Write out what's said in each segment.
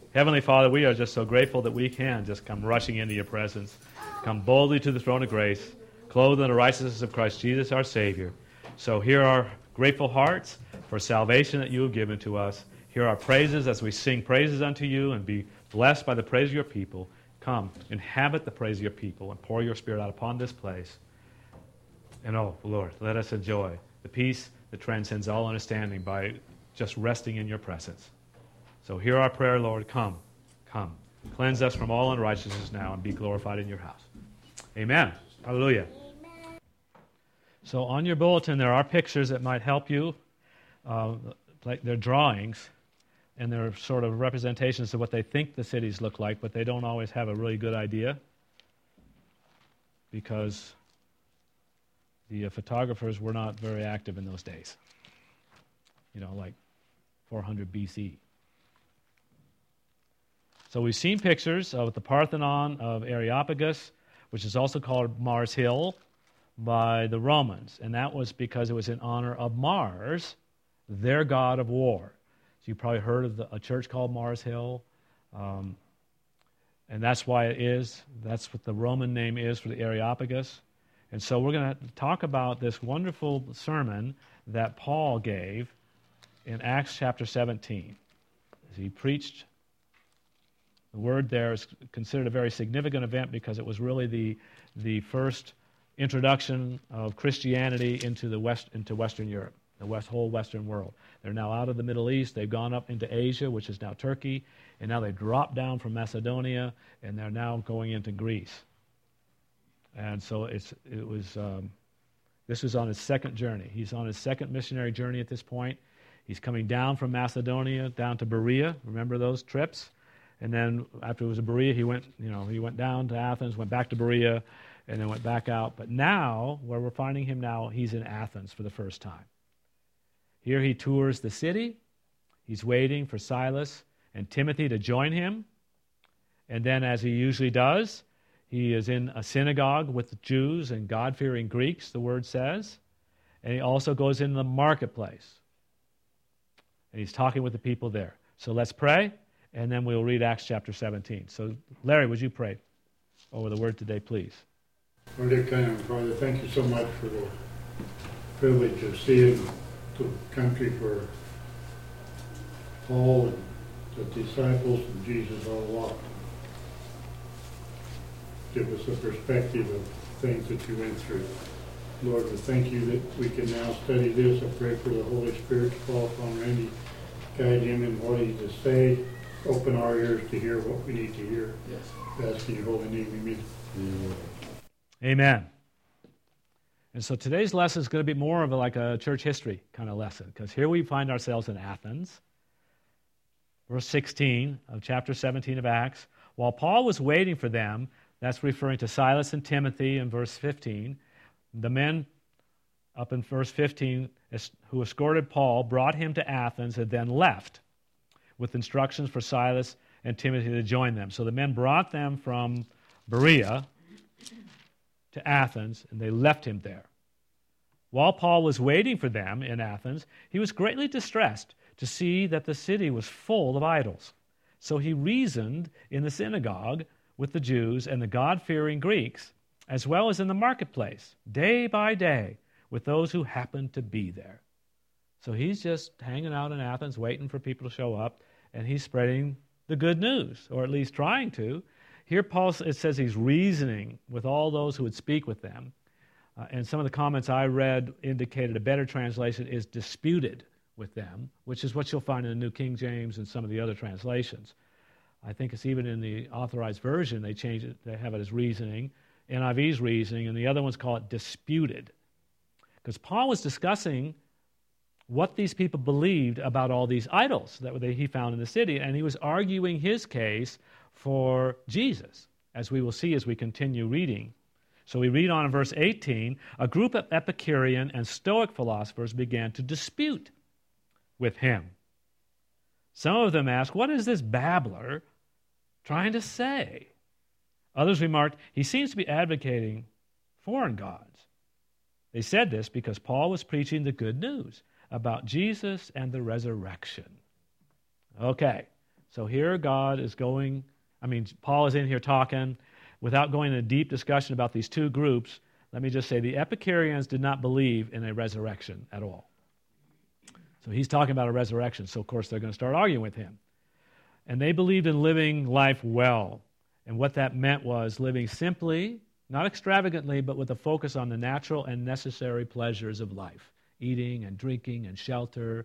Heavenly Father, we are just so grateful that we can just come rushing into your presence, come boldly to the throne of grace, clothed in the righteousness of Christ Jesus our Savior. So hear our grateful hearts for salvation that you have given to us. Hear our praises as we sing praises unto you and be blessed by the praise of your people. Come, inhabit the praise of your people and pour your Spirit out upon this place. And oh, Lord, let us enjoy the peace that transcends all understanding by just resting in your presence. So hear our prayer, Lord. Come. Cleanse us from all unrighteousness now and be glorified in your house. Amen. Hallelujah. Amen. So on your bulletin, there are pictures that might help you. Like they're drawings, and they're sort of representations of what they think the cities look like, but they don't always have a really good idea because the photographers were not very active in those days. Like 400 BC. So we've seen pictures of the Parthenon of Areopagus, which is also called Mars Hill by the Romans. And that was because it was in honor of Mars, their god of war. So you probably heard of a church called Mars Hill. And that's why it is. That's what the Roman name is for the Areopagus. And so we're going to talk about this wonderful sermon that Paul gave in Acts chapter 17. As he preached, the word there is considered a very significant event because it was really the first introduction of Christianity into Western Europe, whole Western world. They're now out of the Middle East. They've gone up into Asia, which is now Turkey, and now they've dropped down from Macedonia, and they're now going into Greece. And so this was on his second journey. He's on his second missionary journey at this point. He's coming down from Macedonia down to Berea. Remember those trips? And then after it was in Berea, he went down to Athens, went back to Berea, and then went back out. But now, where we're finding him now, he's in Athens for the first time. Here he tours the city. He's waiting for Silas and Timothy to join him. And then, as he usually does, he is in a synagogue with the Jews and God-fearing Greeks, the word says. And he also goes into the marketplace. And he's talking with the people there. So let's pray, and then we'll read Acts chapter 17. So, Larry, would you pray over the word today, please? Lord, Father, thank you so much for the privilege of seeing the country where Paul and the disciples and Jesus all walked. Give us a perspective of things that you went through. Lord, we thank you that we can now study this. I pray for the Holy Spirit to fall upon Randy, guide him in what he's to say, open our ears to hear what we need to hear. Yes. Ask in your holy name, amen. Amen. And so today's lesson is going to be more of like a church history kind of lesson, because here we find ourselves in Athens, verse 16 of chapter 17 of Acts. While Paul was waiting for them, that's referring to Silas and Timothy in verse 15, the men up in verse 15 who escorted Paul brought him to Athens and then left with instructions for Silas and Timothy to join them. So the men brought them from Berea to Athens, and they left him there. While Paul was waiting for them in Athens, he was greatly distressed to see that the city was full of idols. So he reasoned in the synagogue with the Jews and the God-fearing Greeks, as well as in the marketplace, day by day, with those who happened to be there. So he's just hanging out in Athens, waiting for people to show up, and he's spreading the good news, or at least trying to. Here it says he's reasoning with all those who would speak with them. And some of the comments I read indicated a better translation is disputed with them, which is what you'll find in the New King James and some of the other translations. I think it's even in the Authorized Version, they change it, they have it as reasoning, NIV's reasoning, and the other ones call it disputed. Because Paul was discussing what these people believed about all these idols that he found in the city, and he was arguing his case for Jesus, as we will see as we continue reading. So we read on in verse 18, a group of Epicurean and Stoic philosophers began to dispute with him. Some of them asked, what is this babbler trying to say? Others remarked, he seems to be advocating foreign gods. They said this because Paul was preaching the good news about Jesus and the resurrection. Okay, So here Paul is in here talking. Without going into a deep discussion about these two groups, let me just say the Epicureans did not believe in a resurrection at all. So he's talking about a resurrection, so of course they're going to start arguing with him. And they believed in living life well. And what that meant was living simply, not extravagantly, but with a focus on the natural and necessary pleasures of life. Eating and drinking and shelter,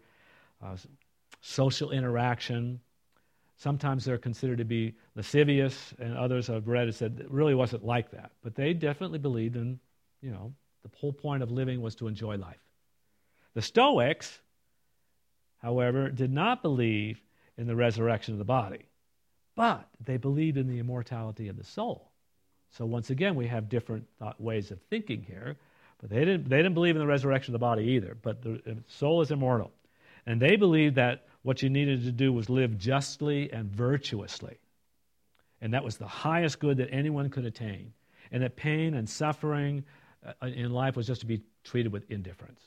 social interaction. Sometimes they're considered to be lascivious, and others I've read have said it really wasn't like that. But they definitely believed in, the whole point of living was to enjoy life. The Stoics, however, did not believe in the resurrection of the body, but they believed in the immortality of the soul. So once again, we have different ways of thinking here, but they didn't believe in the resurrection of the body either, but the soul is immortal. And they believed that what you needed to do was live justly and virtuously. And that was the highest good that anyone could attain. And that pain and suffering in life was just to be treated with indifference.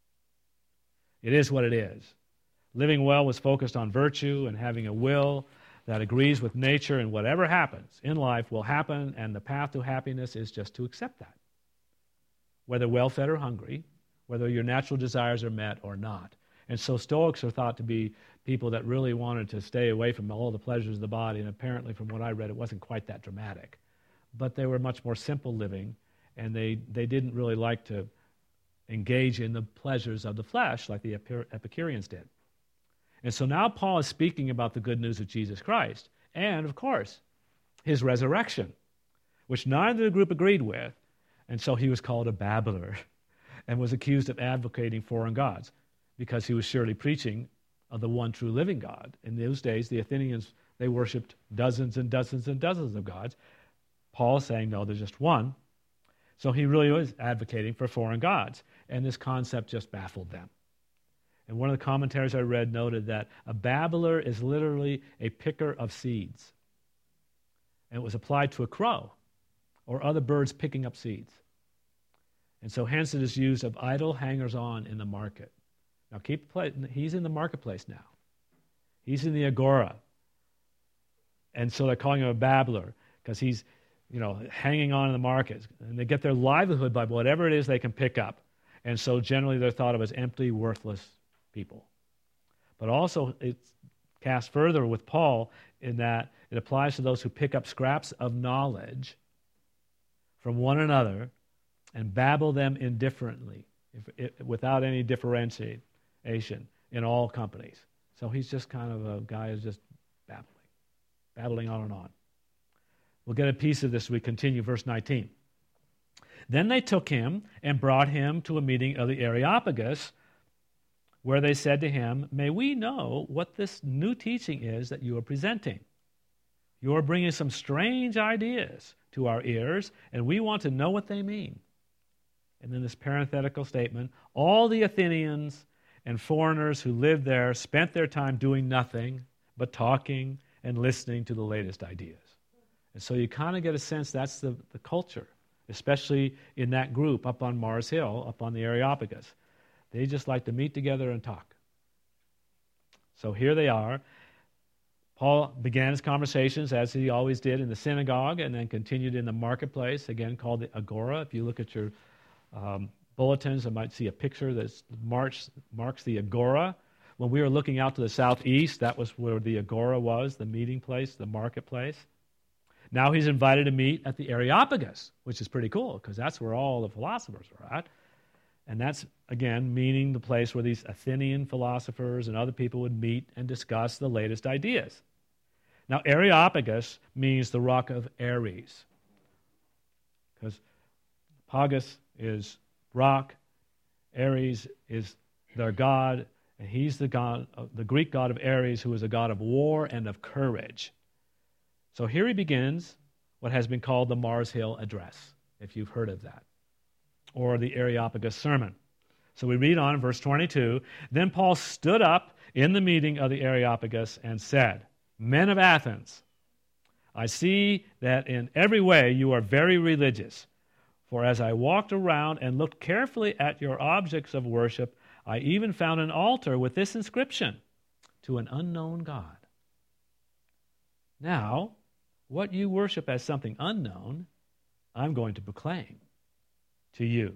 It is what it is. Living well was focused on virtue and having a will that agrees with nature, and whatever happens in life will happen, and the path to happiness is just to accept that. Whether well-fed or hungry, whether your natural desires are met or not. And so Stoics are thought to be people that really wanted to stay away from all the pleasures of the body, and apparently from what I read, it wasn't quite that dramatic. But they were much more simple living, and they didn't really like to engage in the pleasures of the flesh like the Epicureans did. And so now Paul is speaking about the good news of Jesus Christ, and of course, his resurrection, which neither of the group agreed with, and so he was called a babbler and was accused of advocating foreign gods, because he was surely preaching of the one true living God. In those days, the Athenians, they worshipped dozens and dozens and dozens of gods. Paul is saying, no, there's just one. So he really was advocating for foreign gods, and this concept just baffled them. And one of the commentaries I read noted that a babbler is literally a picker of seeds. And it was applied to a crow or other birds picking up seeds. And so hence it is used of idle hangers-on in the market. Now he's in the marketplace now. He's in the agora. And so they're calling him a babbler because he's, hanging on in the market. And they get their livelihood by whatever it is they can pick up. And so generally they're thought of as empty, worthless people. But also it's cast further with Paul in that it applies to those who pick up scraps of knowledge from one another and babble them indifferently, without any differentiation in all companies. So he's just kind of a guy who's just babbling on and on. We'll get a piece of this as we continue, verse 19. Then they took him and brought him to a meeting of the Areopagus, where they said to him, "May we know what this new teaching is that you are presenting? You are bringing some strange ideas to our ears, and we want to know what they mean." And then this parenthetical statement, all the Athenians and foreigners who lived there spent their time doing nothing but talking and listening to the latest ideas. And so you kind of get a sense that's the culture, especially in that group up on Mars Hill, up on the Areopagus. They just like to meet together and talk. So here they are. Paul began his conversations, as he always did, in the synagogue, and then continued in the marketplace, again called the Agora. If you look at your bulletins, you might see a picture that marks the Agora. When we were looking out to the southeast, that was where the Agora was, the meeting place, the marketplace. Now he's invited to meet at the Areopagus, which is pretty cool, because that's where all the philosophers are at. And that's, again, meaning the place where these Athenian philosophers and other people would meet and discuss the latest ideas. Now, Areopagus means the rock of Ares, because Pagus is rock, Ares is their god, and he's the god, the Greek god of Ares, who is a god of war and of courage. So here he begins what has been called the Mars Hill Address, if you've heard of that, or the Areopagus Sermon. So we read on in verse 22, "Then Paul stood up in the meeting of the Areopagus and said, 'Men of Athens, I see that in every way you are very religious. For as I walked around and looked carefully at your objects of worship, I even found an altar with this inscription, "To an unknown God." Now, what you worship as something unknown, I'm going to proclaim to you.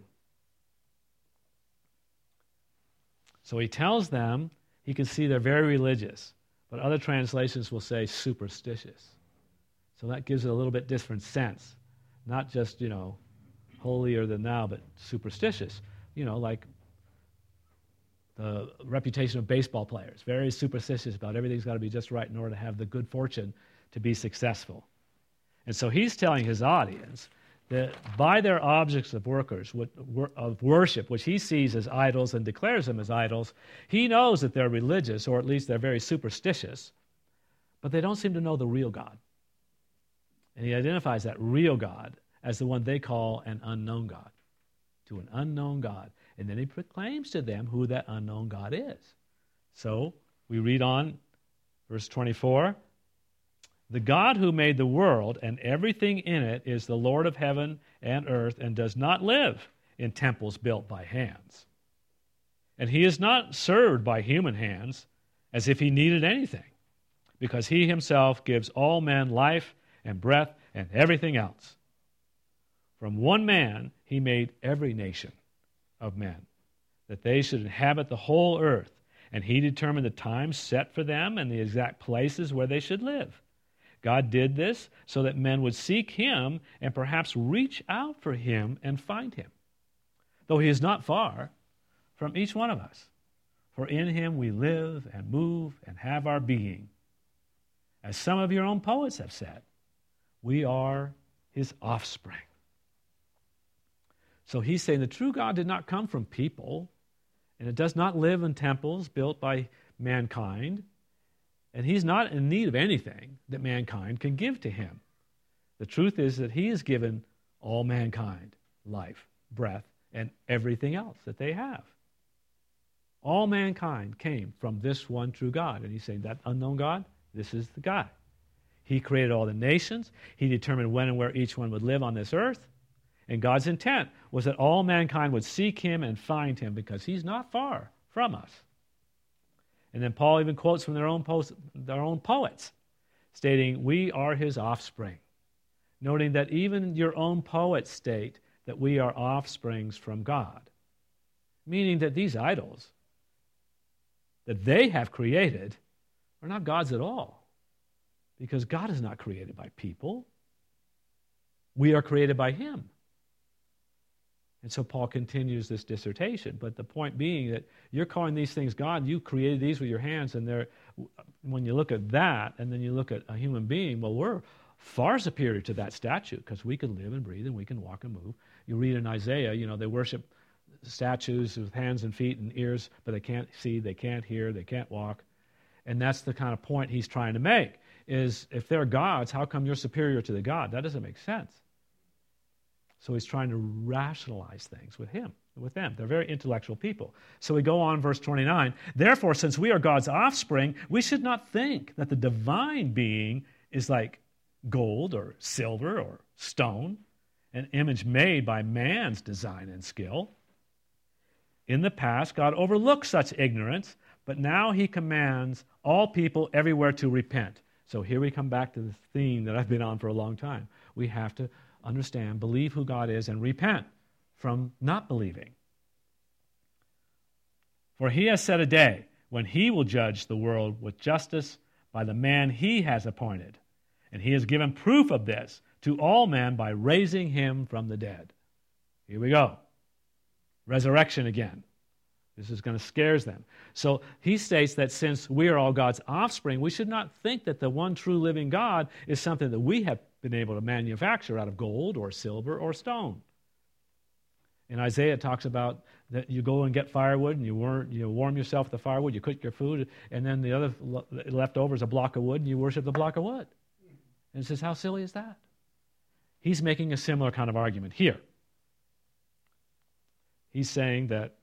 So he tells them, he can see they're very religious, but other translations will say superstitious. So that gives it a little bit different sense. Not just, holier than thou, but superstitious. Like the reputation of baseball players, very superstitious about everything's got to be just right in order to have the good fortune to be successful. And so he's telling his audience that by their objects of worship, which he sees as idols and declares them as idols, he knows that they're religious, or at least they're very superstitious, but they don't seem to know the real God. And he identifies that real God as the one they call an unknown God, to an unknown God. And then he proclaims to them who that unknown God is. So we read on, verse 24, the God who made the world and everything in it is the Lord of heaven and earth and does not live in temples built by hands. And he is not served by human hands as if he needed anything, because he himself gives all men life and breath and everything else. From one man he made every nation of men, that they should inhabit the whole earth, and he determined the times set for them and the exact places where they should live. God did this so that men would seek him and perhaps reach out for him and find him, though he is not far from each one of us. For in him we live and move and have our being. As some of your own poets have said, we are his offspring. So he's saying the true God did not come from people, and it does not live in temples built by mankind, and he's not in need of anything that mankind can give to him. The truth is that he has given all mankind life, breath, and everything else that they have. All mankind came from this one true God. And he's saying that unknown God, this is the guy. He created all the nations. He determined when and where each one would live on this earth. And God's intent was that all mankind would seek him and find him because he's not far from us. And then Paul even quotes from their own poets, stating, we are his offspring, noting that even your own poets state that we are offsprings from God, meaning that these idols that they have created are not gods at all, because God is not created by people. We are created by him. And so Paul continues this dissertation, but the point being that you're calling these things God, you created these with your hands, and when you look at that, and then you look at a human being, well, we're far superior to that statue, because we can live and breathe, and we can walk and move. You read in Isaiah, they worship statues with hands and feet and ears, but they can't see, they can't hear, they can't walk. And that's the kind of point he's trying to make, is if they're gods, how come you're superior to the God? That doesn't make sense. So he's trying to rationalize things with them. They're very intellectual people. So we go on, verse 29. Therefore, since we are God's offspring, we should not think that the divine being is like gold or silver or stone, an image made by man's design and skill. In the past, God overlooked such ignorance, but now he commands all people everywhere to repent. So here we come back to the theme that I've been on for a long time. We have to understand, believe who God is, and repent from not believing. For he has set a day when he will judge the world with justice by the man he has appointed. And he has given proof of this to all men by raising him from the dead. Here we go. Resurrection again. This is going to scare them. So he states that since we are all God's offspring, we should not think that the one true living God is something that we have been able to manufacture out of gold or silver or stone. In Isaiah, it talks about that you go and get firewood and you warm yourself with the firewood, you cook your food, and then the other left over is a block of wood and you worship the block of wood. And it says, how silly is that? He's making a similar kind of argument here. He's saying that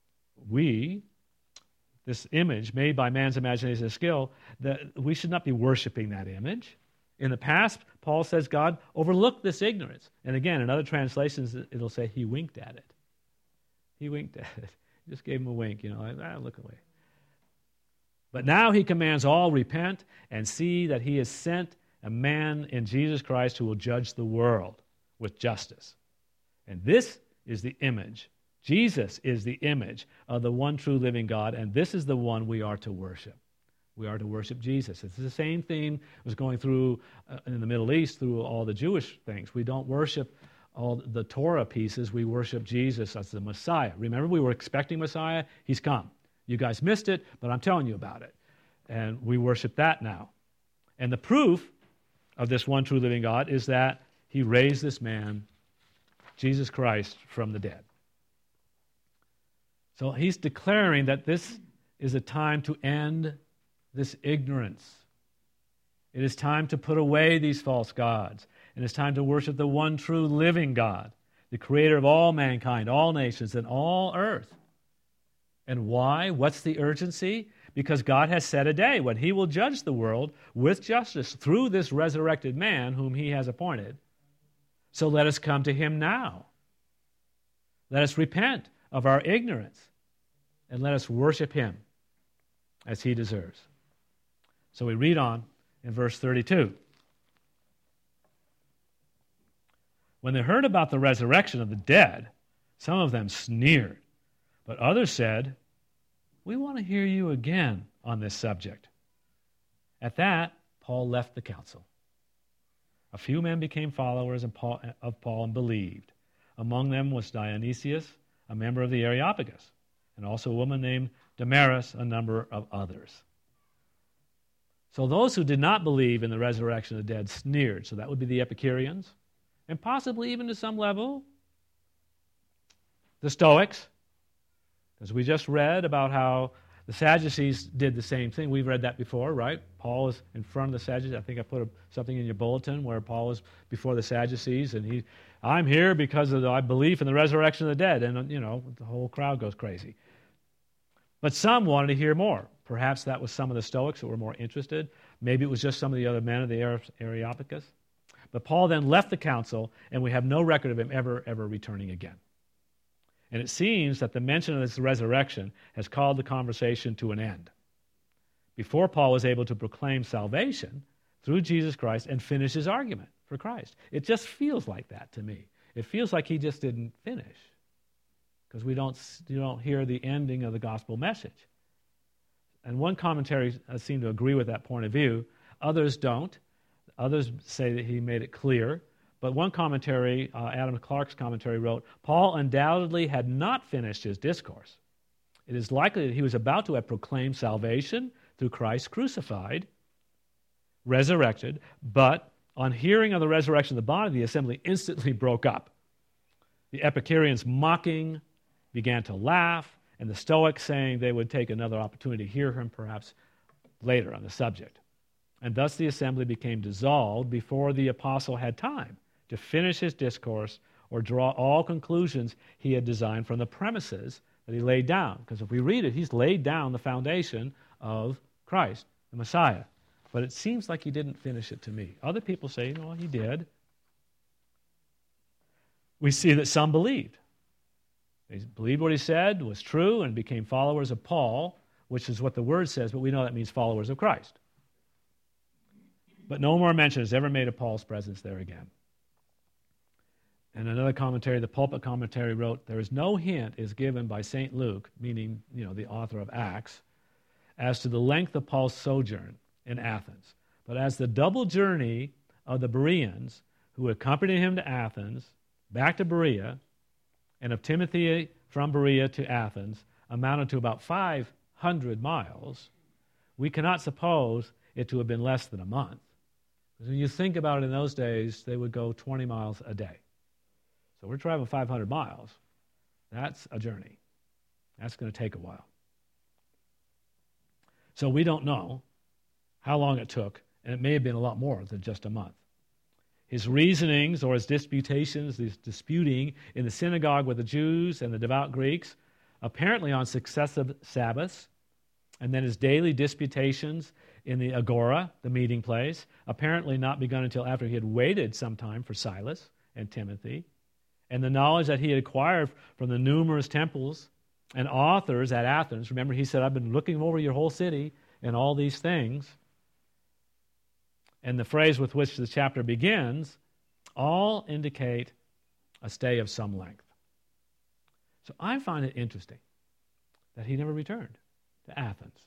this image made by man's imagination and skill, that we should not be worshiping that image. In the past, Paul says God overlooked this ignorance. And again, in other translations, it'll say he winked at it. He winked at it. He just gave him a wink, look away. But now he commands all repent and see that he has sent a man in Jesus Christ who will judge the world with justice. And this is the image. Jesus is the image of the one true living God, and this is the one we are to worship. We are to worship Jesus. It's the same theme that was going through in the Middle East through all the Jewish things. We don't worship all the Torah pieces. We worship Jesus as the Messiah. Remember, we were expecting Messiah. He's come. You guys missed it, but I'm telling you about it. And we worship that now. And the proof of this one true living God is that he raised this man, Jesus Christ, from the dead. So he's declaring that this is a time to end this ignorance. It is time to put away these false gods. And it's time to worship the one true living God, the creator of all mankind, all nations, and all earth. And why? What's the urgency? Because God has set a day when he will judge the world with justice through this resurrected man whom he has appointed. So let us come to him now. Let us repent of our ignorance, and let us worship him as he deserves. So we read on in verse 32. When they heard about the resurrection of the dead, some of them sneered, but others said, "We want to hear you again on this subject." At that, Paul left the council. A few men became followers of Paul and believed. Among them was Dionysius, a member of the Areopagus, and also a woman named Damaris, a number of others. So those who did not believe in the resurrection of the dead sneered. So that would be the Epicureans, and possibly even to some level, the Stoics, because we just read about how the Sadducees did the same thing. We've read that before, right? Paul is in front of the Sadducees. I think I put something in your bulletin where Paul is before the Sadducees, and I'm here because of my belief in the resurrection of the dead. And, the whole crowd goes crazy. But some wanted to hear more. Perhaps that was some of the Stoics that were more interested. Maybe it was just some of the other men of the Areopagus. But Paul then left the council, and we have no record of him ever returning again. And it seems that the mention of this resurrection has called the conversation to an end. Before Paul was able to proclaim salvation through Jesus Christ and finish his argument for Christ. It just feels like that to me. It feels like he just didn't finish, because you don't hear the ending of the gospel message. And one commentary seemed to agree with that point of view. Others don't. Others say that he made it clear. But one commentary, Adam Clark's commentary, wrote, Paul undoubtedly had not finished his discourse. It is likely that he was about to have proclaimed salvation through Christ crucified, resurrected, but on hearing of the resurrection of the body, the assembly instantly broke up. The Epicureans mocking began to laugh, and the Stoics saying they would take another opportunity to hear him perhaps later on the subject. And thus the assembly became dissolved before the apostle had time to finish his discourse or draw all conclusions he had designed from the premises that he laid down. Because if we read it, he's laid down the foundation of Christ, the Messiah. But it seems like he didn't finish it to me. Other people say, he did. We see that some believed. They believed what he said was true and became followers of Paul, which is what the word says, but we know that means followers of Christ. But no more mention is ever made of Paul's presence there again. And another commentary, the pulpit commentary, wrote, there is no hint is given by St. Luke, meaning, the author of Acts, as to the length of Paul's sojourn in Athens. But as the double journey of the Bereans who accompanied him to Athens, back to Berea, and of Timothy from Berea to Athens amounted to about 500 miles, we cannot suppose it to have been less than a month. Because when you think about it, in those days, they would go 20 miles a day. So we're traveling 500 miles. That's a journey. That's going to take a while. So we don't know how long it took, and it may have been a lot more than just a month. His reasonings or his disputations, his disputing in the synagogue with the Jews and the devout Greeks, apparently on successive Sabbaths, and then his daily disputations in the agora, the meeting place, apparently not begun until after he had waited some time for Silas and Timothy, and the knowledge that he had acquired from the numerous temples and authors at Athens. Remember, he said, I've been looking over your whole city and all these things. and the phrase with which the chapter begins all indicate a stay of some length. So I find it interesting that he never returned to Athens.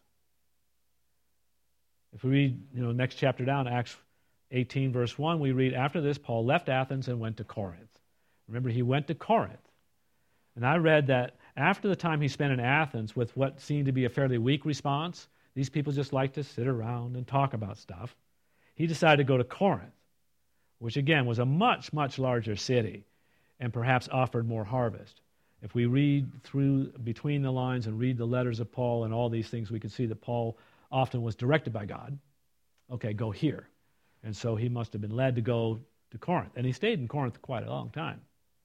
If we read, next chapter down, Acts 18, verse 1, we read, after this, Paul left Athens and went to Corinth. Remember, he went to Corinth. And I read that after the time he spent in Athens with what seemed to be a fairly weak response, these people just like to sit around and talk about stuff, he decided to go to Corinth, which again was a much, much larger city and perhaps offered more harvest. If we read through between the lines and read the letters of Paul and all these things, we can see that Paul often was directed by God. Okay, go here. And so he must have been led to go to Corinth. And he stayed in Corinth quite a long time.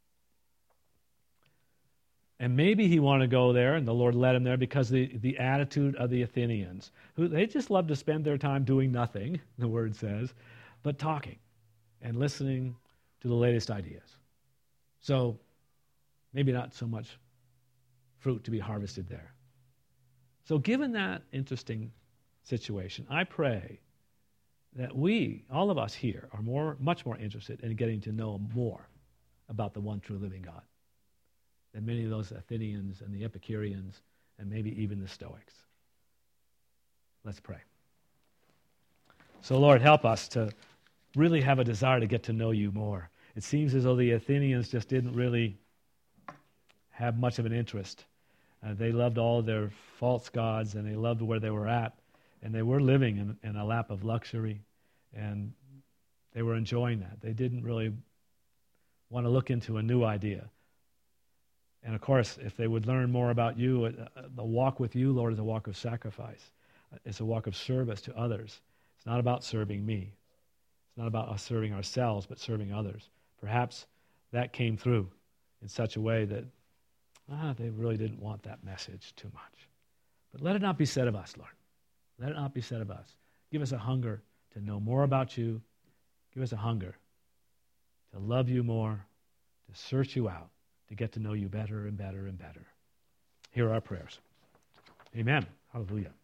And maybe he wanted to go there, and the Lord led him there because the attitude of the Athenians, who they just love to spend their time doing nothing, the word says, but talking and listening to the latest ideas. So maybe not so much fruit to be harvested there. So given that interesting situation, I pray that we, all of us here, are much more interested in getting to know more about the one true living God than many of those Athenians and the Epicureans and maybe even the Stoics. Let's pray. So Lord, help us to really have a desire to get to know you more. It seems as though the Athenians just didn't really have much of an interest. They loved all their false gods, and they loved where they were at, and they were living in a lap of luxury, and they were enjoying that. They didn't really want to look into a new idea. And of course, if they would learn more about you, the walk with you, Lord, is a walk of sacrifice. It's a walk of service to others. It's not about serving me. It's not about us serving ourselves, but serving others. Perhaps that came through in such a way that they really didn't want that message too much. But let it not be said of us, Lord. Let it not be said of us. Give us a hunger to know more about you. Give us a hunger to love you more, to search you out, to get to know you better and better and better. Hear our prayers. Amen. Hallelujah.